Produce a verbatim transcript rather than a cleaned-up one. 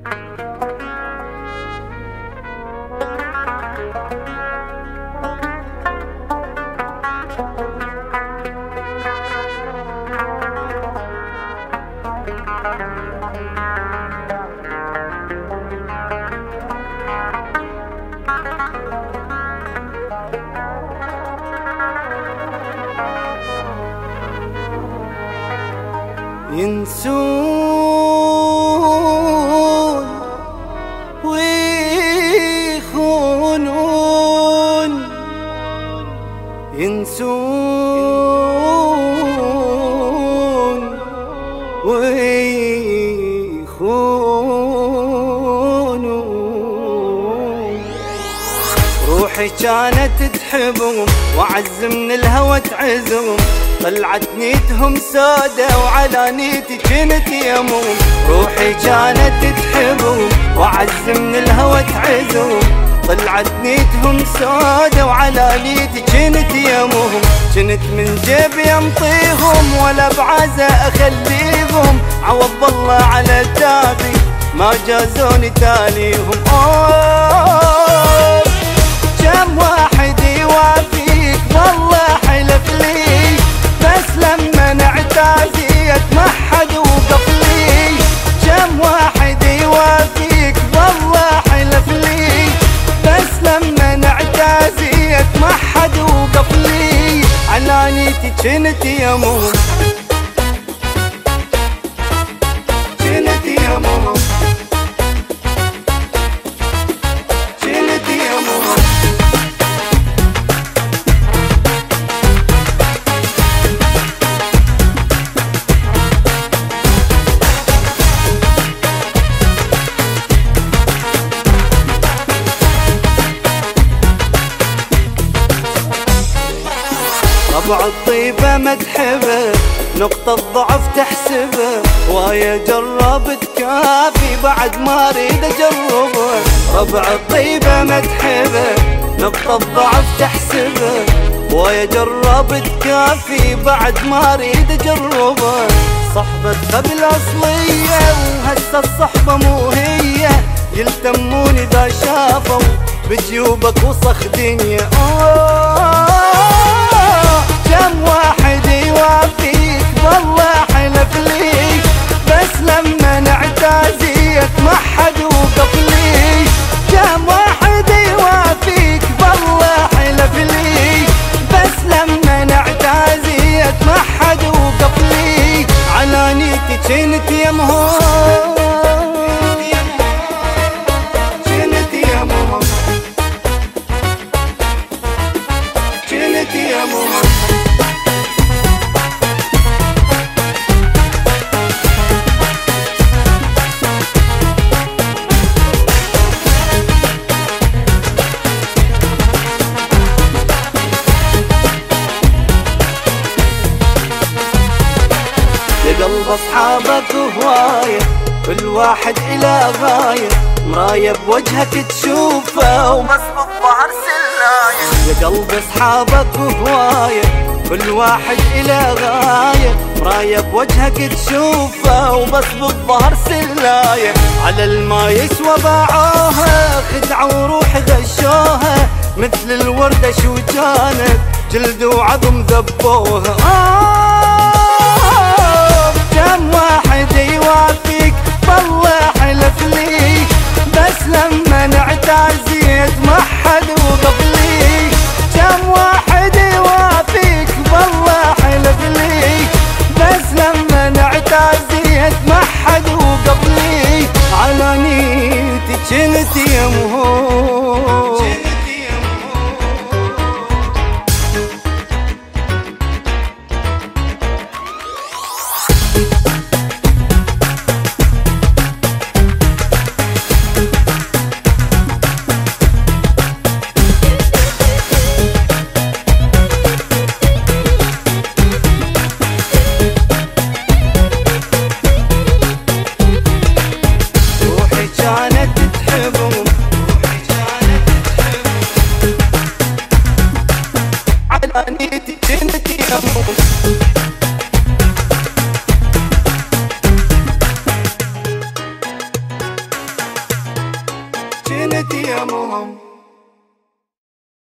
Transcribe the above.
ينسون ويخونون، ينسون ويخونون. روحي كانت تحبهم وعز من الهوى تعزهم، طلعت نيتهم سودة وعلى نيتي كنت يموم. روحي كانت تحبهم وعز من الهوى تعزهم، طلعت نيتهم سودة وعلى نيتي كنت يموم. كنت من جيبي امطيهم ولا بعزة اخليهم، عوض الله على تابي ما جازوني تاليهم. اوه كم واحد يوافيك والله حلف لي، بس لما نعتازي اتمحد وقف لي. كم واحد يوافيك والله حلف لي، بس لما نعتازي اتمحد وقف لي. على نيتي كنت يموم، كنت يموم، كنت يموم. طبع الطيبة ما تحبه، نقطة ضعف تحسبه، ويا جربت كافي بعد ما اريد اجربه. ربع الطيبة ما تحبه، نقطة ضعف تحسبه، ويا جربت كافي بعد ما اريد اجربه. صحبة قبل اصلية وهسه الصحبة مو هي، يلتمون اذا شافوا بجيوبك وسخ دنيا. أوه كم واحد يوافيك والله حلف لي، بس لما نعتازي اتمحد وقف لي. كم واحد يوافيك والله حلف لي، بس لما نعتازي اتمحد وقف لي. على نيتي كنت يمهم، كنت يمهم، كنت يمهم. قلب اصحابك هواية، كل واحد الى غاية، مراية بوجهك تشوفه وبس بالظهر سلاية. يا قلب اصحابك هواية، كل واحد الى غاية، مراية بوجهك تشوفه وبس بالظهر سلاية. على الما يسوى باعوها، خدعوا روحي غشوها، مثل الوردة شو كانت جلد وعظم ذبوها. كم واحد يوافيك والله حلف لي، بس لما نعتازي اتمحد وقف لي. كم واحد يوافيك والله حلف لي، بس لما نعتازي اتمحد وقف لي. على نيتي كنت يمهم، نيتي كنت يموم. كنت يا مهم.